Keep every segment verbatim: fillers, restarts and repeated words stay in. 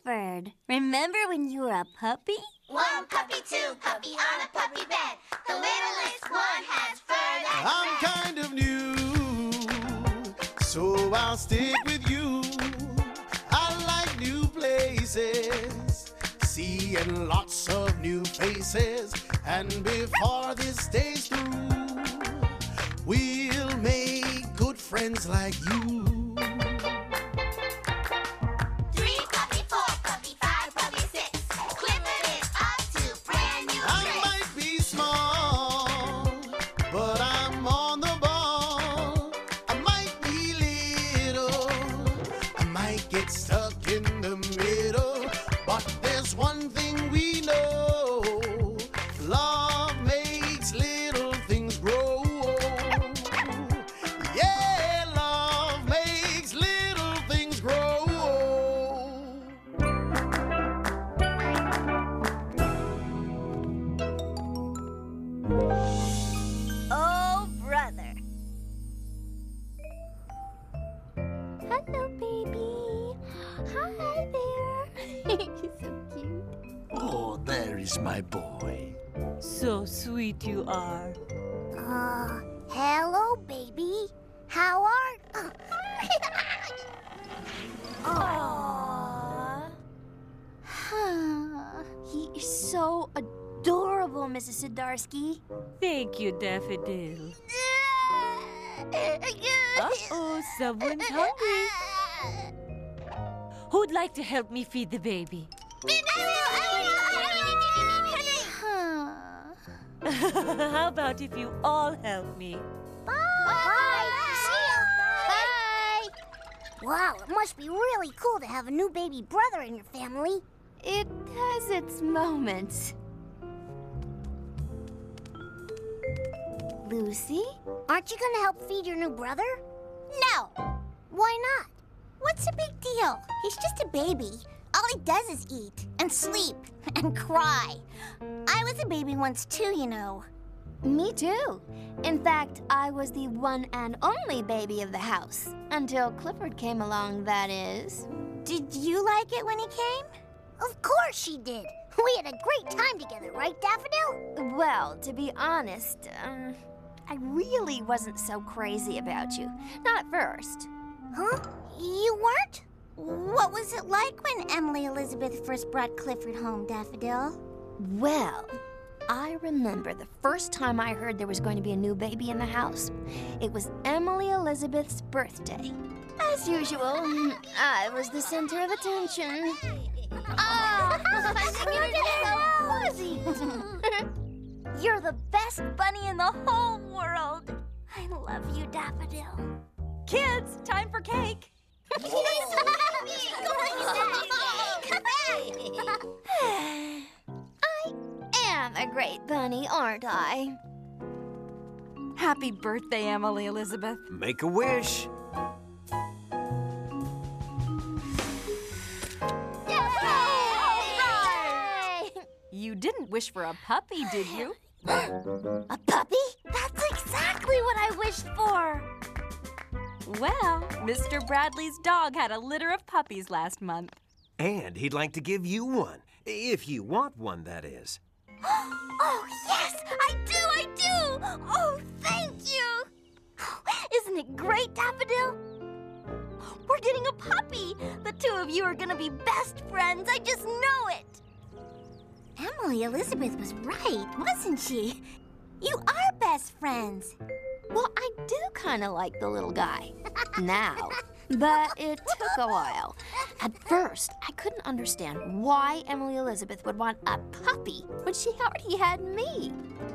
Clifford, remember when you were a puppy? One puppy, two puppy on a puppy bed. The littlest one has fur that's I'm red. kind of new, so I'll stick with you. I like new places, seeing lots of new faces. And before this day's through, we'll make good friends like you. Three puppy, four puppy, five puppy, six. Clifford is up to brand new I tricks. might be small, but I'm on the ball. I might be little, I might get stuck in the middle. But there's one thing we know, love makes little things grow. Yeah, love makes little things grow. Oh, brother. Hello, baby. Hi there. He's so cute. Oh, there is my boy. So sweet you are. Uh, hello, baby. How are... Aww. He is so adorable, Missus Zdarsky. Thank you, Daffodil. Uh-oh, someone's hungry. Who'd like to help me feed the baby? How about if you all help me? Bye. See ya. Bye. Wow, it must be really cool to have a new baby brother in your family. It has its moments. Lucy? Aren't you gonna help feed your new brother? No. Why not? What's the big deal? He's just a baby. All he does is eat and sleep and cry. I was a baby once too, you know. Me too. In fact, I was the one and only baby of the house. Until Clifford came along, that is. Did you like it when he came? Of course she did. We had a great time together, right, Daffodil? Well, to be honest, um, I really wasn't so crazy about you. Not at first. Huh? You weren't? What was it like when Emily Elizabeth first brought Clifford home, Daffodil? Well, I remember the first time I heard there was going to be a new baby in the house. It was Emily Elizabeth's birthday. As usual, I was the center of attention. Oh, you're so fuzzy. You're the best bunny in the whole world. I love you, Daffodil. Kids, time for cake. I am a great bunny, aren't I? Happy birthday, Emily Elizabeth. Make a wish. You didn't wish for a puppy, did you? A puppy? That's exactly what I wished for. Well, Mister Bradley's dog had a litter of puppies last month. And he'd like to give you one. If you want one, that is. Oh, yes, I do, I do. Oh, thank you. Isn't it great, Daffodil? We're getting a puppy. The two of you are going to be best friends. I just know it. Emily Elizabeth was right, wasn't she? You are best friends. Well, I do kind of like the little guy now, but it took a while. At first, I couldn't understand why Emily Elizabeth would want a puppy when she already had me.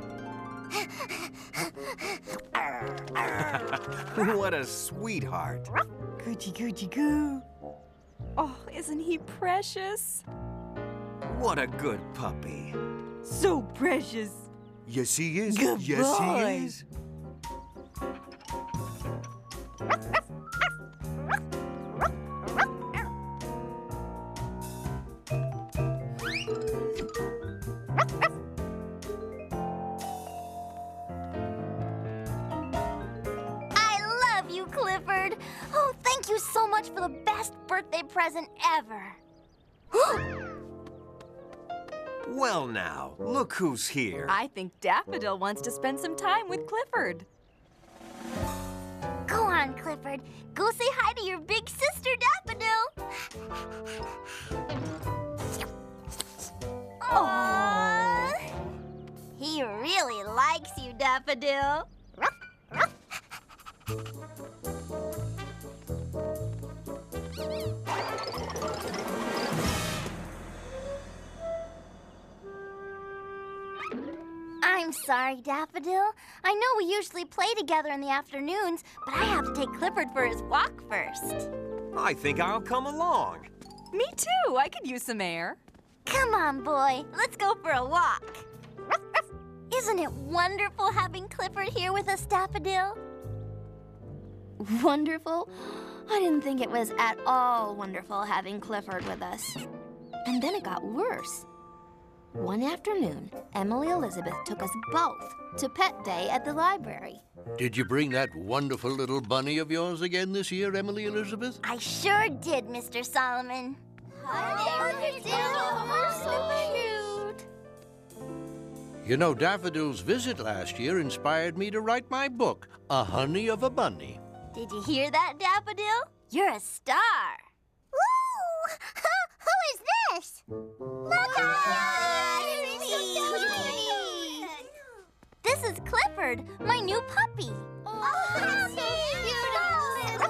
What a sweetheart. Coochie coochie coo. Oh, isn't he precious? What a good puppy. So precious. Yes, he is. Good yes, boy. he is. I love you, Clifford. Oh, thank you so much for the best birthday present ever. Well now, look who's here. I think Daffodil wants to spend some time with Clifford. Go on, Clifford. Go say hi to your big sister, Daffodil. Aww. He really likes you, Daffodil. Ruff, ruff. I'm sorry, Daffodil. I know we usually play together in the afternoons, but I have to take Clifford for his walk first. I think I'll come along. Me too. I could use some air. Come on, boy. Let's go for a walk. Ruff, ruff. Isn't it wonderful having Clifford here with us, Daffodil? Wonderful? I didn't think it was at all wonderful having Clifford with us. And then it got worse. One afternoon, Emily Elizabeth took us both to Pet Day at the library. Did you bring that wonderful little bunny of yours again this year, Emily Elizabeth? I sure did, Mister Solomon. Hi, Daffodil. We're so cute. You know, Daffodil's visit last year inspired me to write my book, A Honey of a Bunny. Did you hear that, Daffodil? You're a star. Woo! Who is this? Look at This is Clifford, my new puppy. Oh, that's so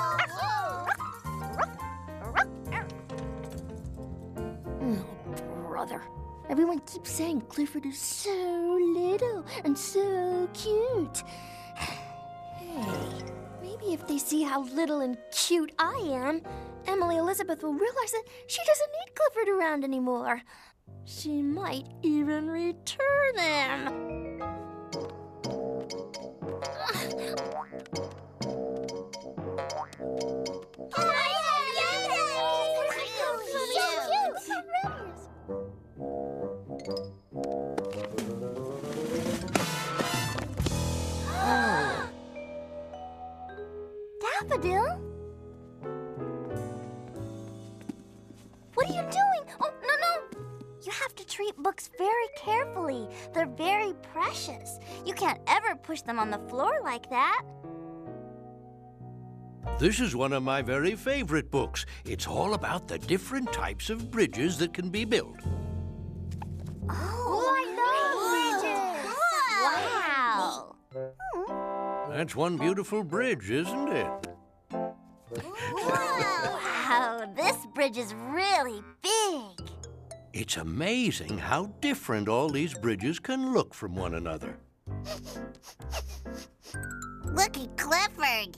Oh, brother. Everyone keeps saying Clifford is so little and so cute. Hey, maybe if they see how little and cute I am, Emily Elizabeth will realize that she doesn't need Clifford around anymore. She might even return him. Daffodil? What are you doing? Oh, no, no. You have to treat books very carefully. They're very precious. You can't ever push them on the floor like that. This is one of my very favorite books. It's all about the different types of bridges that can be built. Oh, I love bridges. Wow. That's one beautiful bridge, isn't it? Wow, this bridge is really big. It's amazing how different all these bridges can look from one another. Look at Clifford.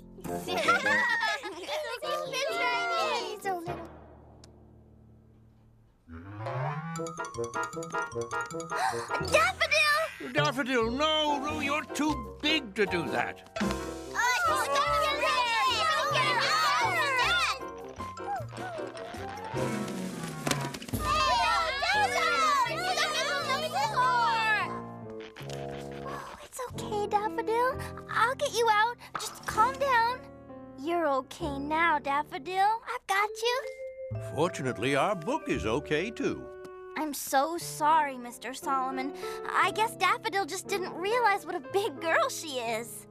Daffodil! Daffodil, no, no, you're too big to do that. It's okay, Daffodil. I'll get you out. Just calm down. You're okay now, Daffodil. I've got you. Fortunately, our book is okay, too. I'm so sorry, Mister Solomon. I guess Daffodil just didn't realize what a big girl she is.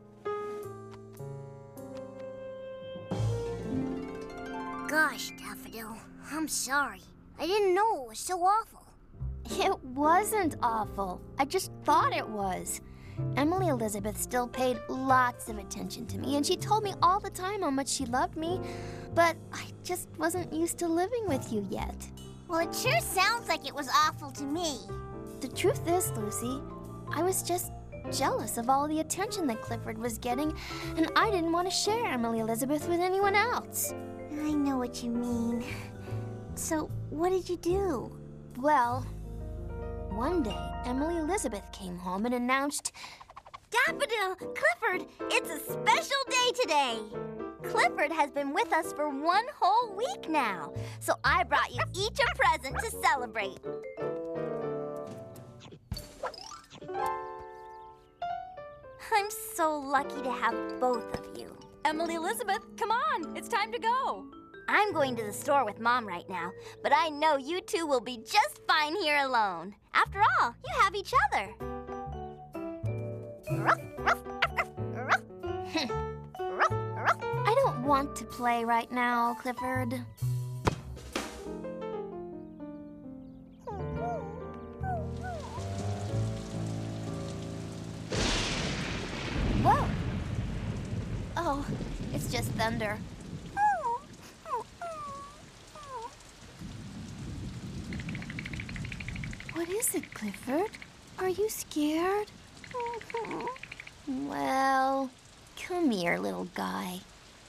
Gosh, Daffodil, I'm sorry. I didn't know it was so awful. It wasn't awful. I just thought it was. Emily Elizabeth still paid lots of attention to me, and she told me all the time how much she loved me, but I just wasn't used to living with you yet. Well, it sure sounds like it was awful to me. The truth is, Lucy, I was just jealous of all the attention that Clifford was getting, and I didn't want to share Emily Elizabeth with anyone else. I know what you mean. So, what did you do? Well, one day, Emily Elizabeth came home and announced, Daffodil, Clifford, it's a special day today. Clifford has been with us for one whole week now, so I brought you each a present to celebrate. I'm so lucky to have both of you. Emily Elizabeth, come on. It's time to go. I'm going to the store with Mom right now, but I know you two will be just fine here alone. After all, you have each other. I don't want to play right now, Clifford. Whoa! Oh, it's just thunder. What is it, Clifford? Are you scared? Well, come here, little guy.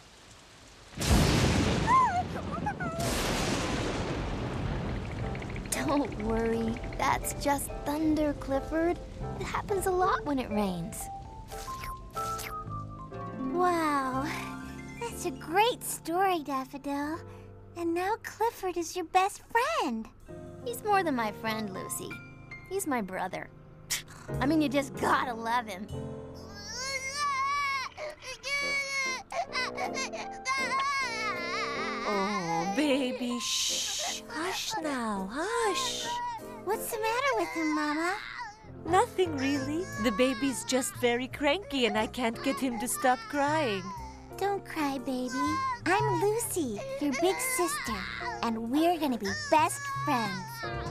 Don't worry, that's just thunder, Clifford. It happens a lot when it rains. Wow, that's a great story, Daffodil. And now Clifford is your best friend. He's more than my friend, Lucy. He's my brother. I mean, you just gotta love him. Oh, baby, shh. Hush now, hush. What's the matter with him, Mama? Nothing really. The baby's just very cranky and I can't get him to stop crying. Don't cry, baby. I'm Lucy, your big sister, and we're gonna be best friends.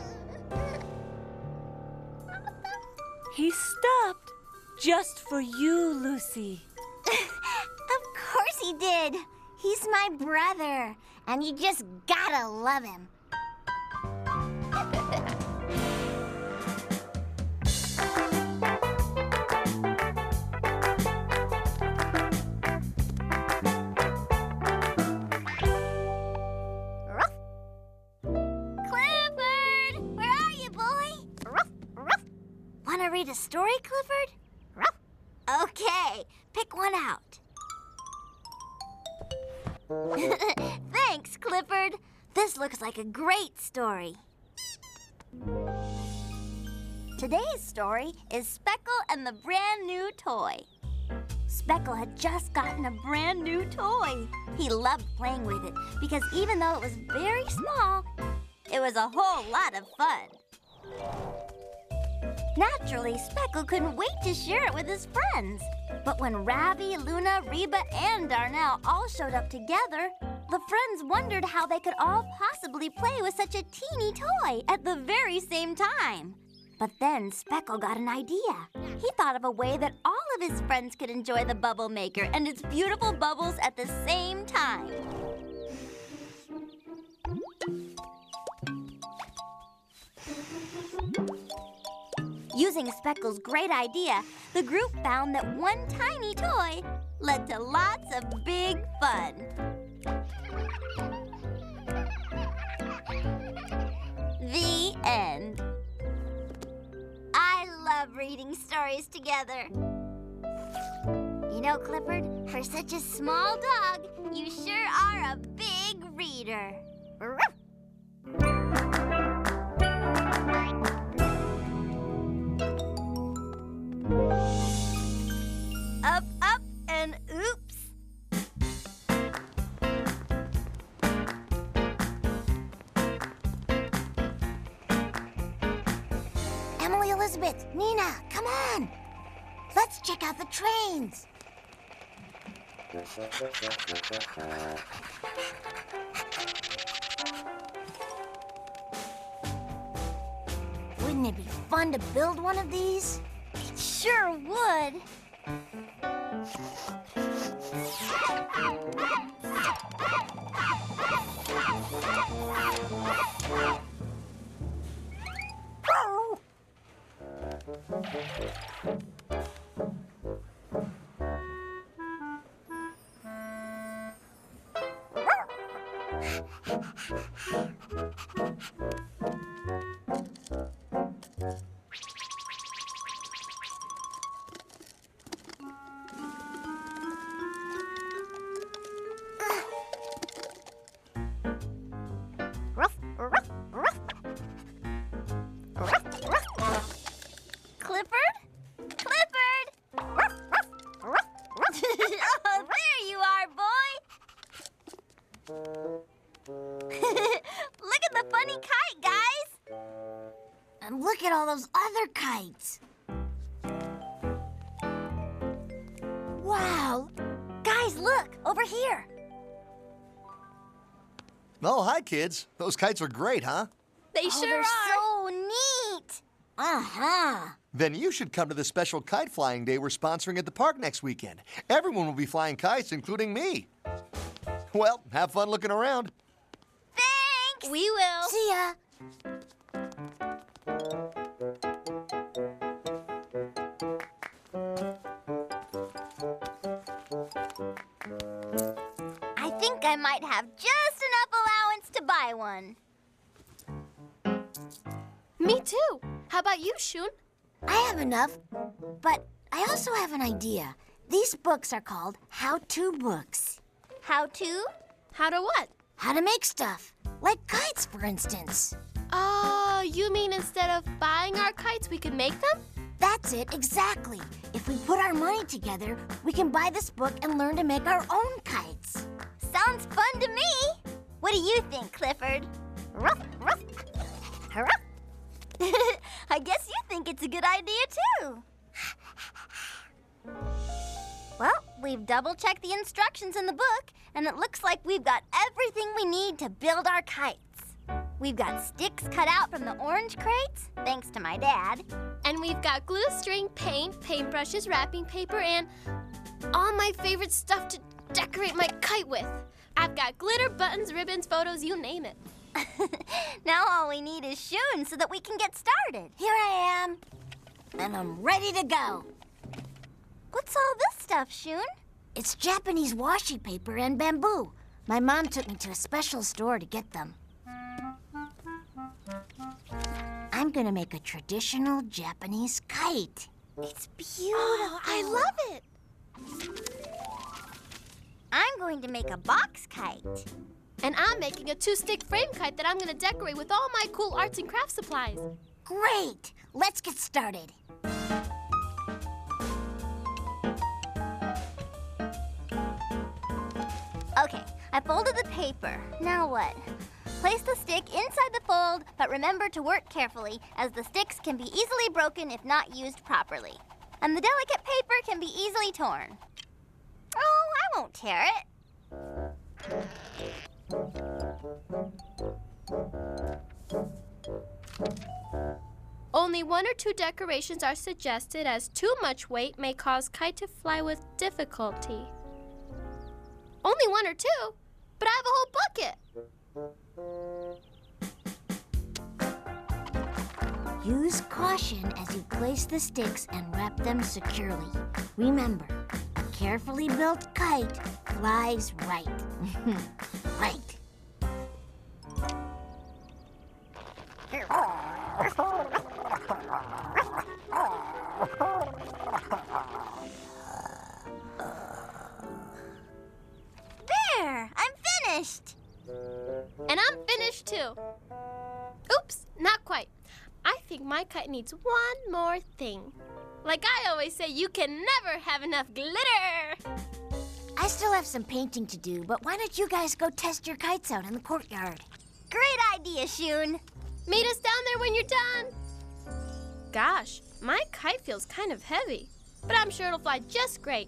He stopped. Just for you, Lucy. Of course he did. He's my brother, and you just gotta love him. Clifford, where are you, boy? Wanna read a story, Clifford? Okay, pick one out. Thanks, Clifford. This looks like a great story. Today's story is Speckle and the Brand New Toy. Speckle had just gotten a brand new toy. He loved playing with it because even though it was very small, it was a whole lot of fun. Naturally, Speckle couldn't wait to share it with his friends. But when Ravi, Luna, Reba, and Darnell all showed up together, the friends wondered how they could all possibly play with such a teeny toy at the very same time. But then Speckle got an idea. He thought of a way that all of his friends could enjoy the bubble maker and its beautiful bubbles at the same time. Using Speckle's great idea, the group found that one tiny toy led to lots of big fun. The end. I love reading stories together. You know, Clifford, for such a small dog, you sure are a big reader. Up, up, and oops. Emily, Elizabeth, Nina, come on. Let's check out the trains. Wouldn't it be fun to build one of these? It sure would. Clifford? Clifford! Oh, there you are, boy! funny kite, guys! And look at all those other kites. Wow! Guys, look, over here. Oh, hi, kids. Those kites are great, huh? They Oh, sure they're are. so neat. Uh-huh. Then you should come to the special kite flying day we're sponsoring at the park next weekend. Everyone will be flying kites, including me. Well, have fun looking around. Thanks. We will. See ya. I think I might have just enough allowance to buy one. Me too. How about you, Shun? I have enough, but I also have an idea. These books are called how-to books. How to? How to what? How to make stuff, like kites, for instance. Oh, you mean instead of buying our kites, we could make them? That's it, exactly. If we put our money together, we can buy this book and learn to make our own kites. Sounds fun to me. What do you think, Clifford? Ruff, ruff. Ruff. I guess you think it's a good idea, too. Well, we've double-checked the instructions in the book, and it looks like we've got everything we need to build our kites. We've got sticks cut out from the orange crates, thanks to my dad. And we've got glue, string, paint, paintbrushes, wrapping paper, and all my favorite stuff to decorate my kite with. I've got glitter, buttons, ribbons, photos, you name it. Now all we need is Shun so that we can get started. Here I am, and I'm ready to go. What's all this stuff, Shun? It's Japanese washi paper and bamboo. My mom took me to a special store to get them. I'm gonna make a traditional Japanese kite. It's beautiful. Oh, I love it. I'm going to make a box kite. And I'm making a two-stick frame kite that I'm going to decorate with all my cool arts and crafts supplies. Great! Let's get started. Okay, I folded the paper. Now what? Place the stick inside the fold, but remember to work carefully, as the sticks can be easily broken if not used properly. And the delicate paper can be easily torn. Oh, I won't tear it. Only one or two decorations are suggested, as too much weight may cause kite to fly with difficulty. Only one or two? But I have a whole bucket. Use caution as you place the sticks and wrap them securely. Remember, a carefully built kite flies right. Right. There! I'm finished! And I'm finished too. Oops, not quite. I think my kite needs one more thing. Like I always say, you can never have enough glitter! I still have some painting to do, but why don't you guys go test your kites out in the courtyard? Great idea, Shun. Meet us down there when you're done. Gosh, my kite feels kind of heavy, but I'm sure it'll fly just great.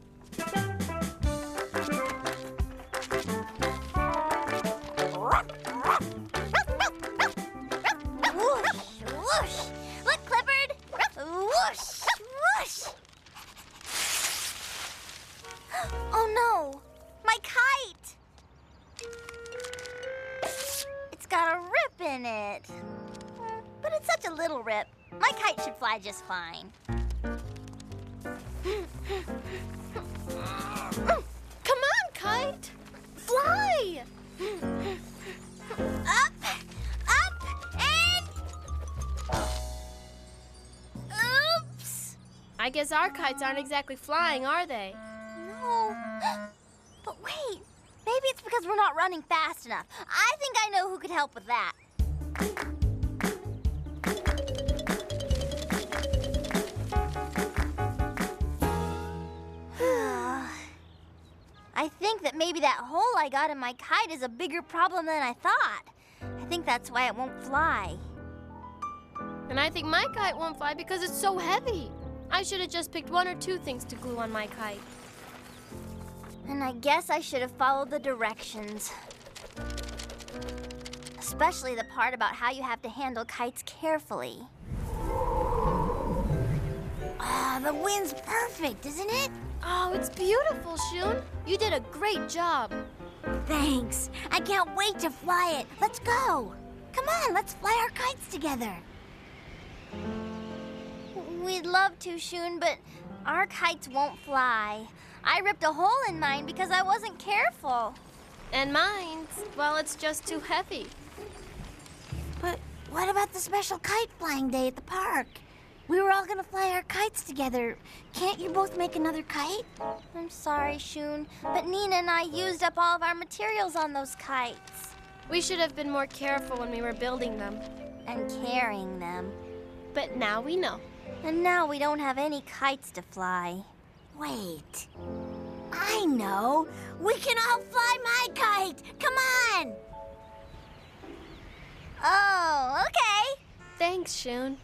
Whoosh, whoosh. Look, Clifford. Whoosh, whoosh. Oh no, my kite. It's got a rip in it. But it's such a little rip. My kite should fly just fine. Come on, kite. Fly. Up, up, and... Oops. I guess our kites aren't exactly flying, are they? No. But wait. Maybe it's because we're not running fast enough. I think I know who could help with that. I think that maybe that hole I got in my kite is a bigger problem than I thought. I I think that's why it won't fly. And I think my kite won't fly because it's so heavy. I should have just picked one or two things to glue on my kite. And I guess I should have followed the directions. Especially the part about how you have to handle kites carefully. Ah, the wind's perfect, isn't it? Oh, it's beautiful, Shun. You did a great job. Thanks. I can't wait to fly it. Let's go. Come on, let's fly our kites together. We'd love to, Shun, but our kites won't fly. I ripped a hole in mine because I wasn't careful. And mine, well, it's just too heavy. But what about the special kite flying day at the park? We were all gonna fly our kites together. Can't you both make another kite? I'm sorry, Shun, but Nina and I used up all of our materials on those kites. We should have been more careful when we were building them. And carrying them. But now we know. And now we don't have any kites to fly. Wait. I know. We can all fly my kite. Come on. Oh, okay. Thanks, Shun.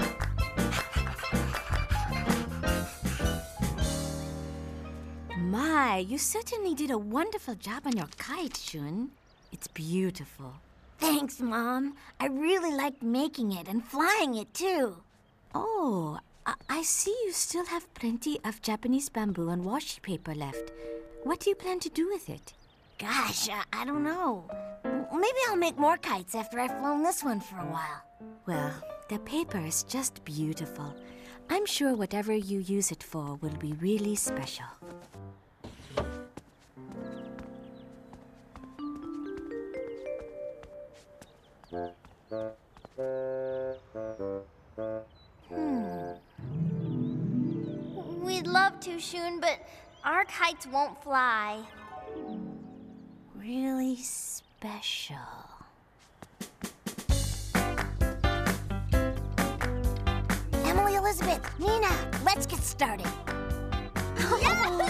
My, you certainly did a wonderful job on your kite, Shun. It's beautiful. Thanks, Mom. I really liked making it and flying it, too. Oh, I, I see you still have plenty of Japanese bamboo and washi paper left. What do you plan to do with it? Gosh, I, I don't know. Maybe I'll make more kites after I've flown this one for a while. Well, the paper is just beautiful. I'm sure whatever you use it for will be really special. Hmm. We'd love to, Shun, but our kites won't fly. Really special. Emily, Elizabeth, Nina, let's get started. Yahoo!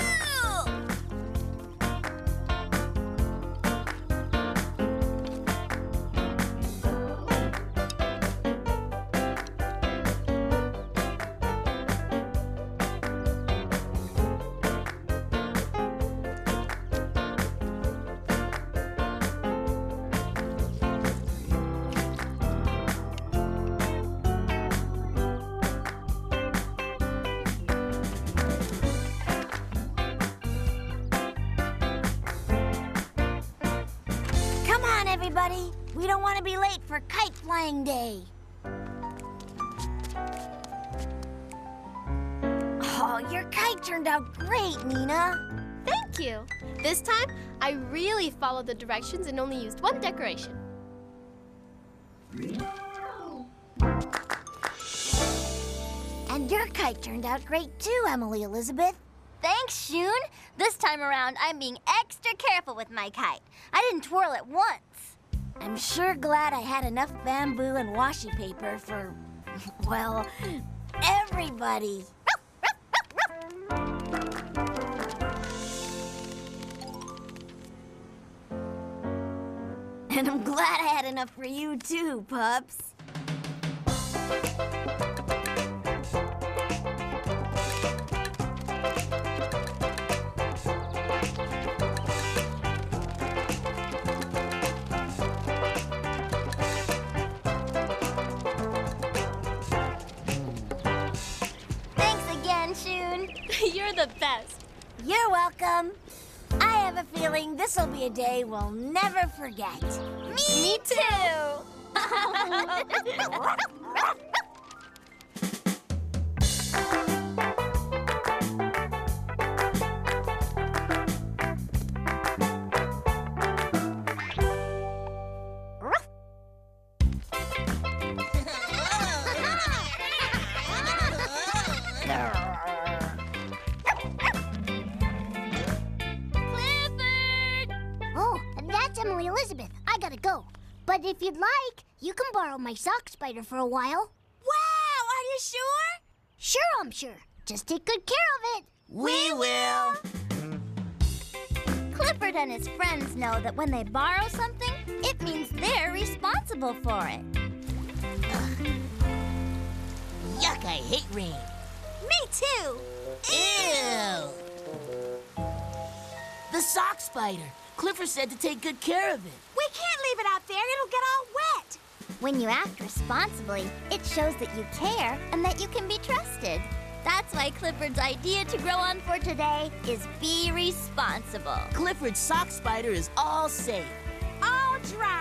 Everybody, we don't want to be late for kite flying day. Oh, your kite turned out great, Nina. Thank you. This time, I really followed the directions and only used one decoration. And your kite turned out great too, Emily Elizabeth. Thanks, Shun. This time around, I'm being extra careful with my kite. I didn't twirl it once. I'm sure glad I had enough bamboo and washi paper for, well, everybody. And I'm glad I had enough for you too, pups. You're the best. You're welcome. I have a feeling this'll be a day we'll never forget. Me, Me too. Emily Elizabeth, I gotta go. But if you'd like, you can borrow my sock spider for a while. Wow, are you sure? Sure, I'm sure. Just take good care of it. We will. Clifford and his friends know that when they borrow something, it means they're responsible. responsible for it. Yuck, I hate rain. Me too. Ew. The sock spider. Clifford said to take good care of it. We can't leave it out there. It'll get all wet. When you act responsibly, it shows that you care and that you can be trusted. That's why Clifford's idea to grow on for today is be responsible. Clifford's sock spider is all safe. All dry.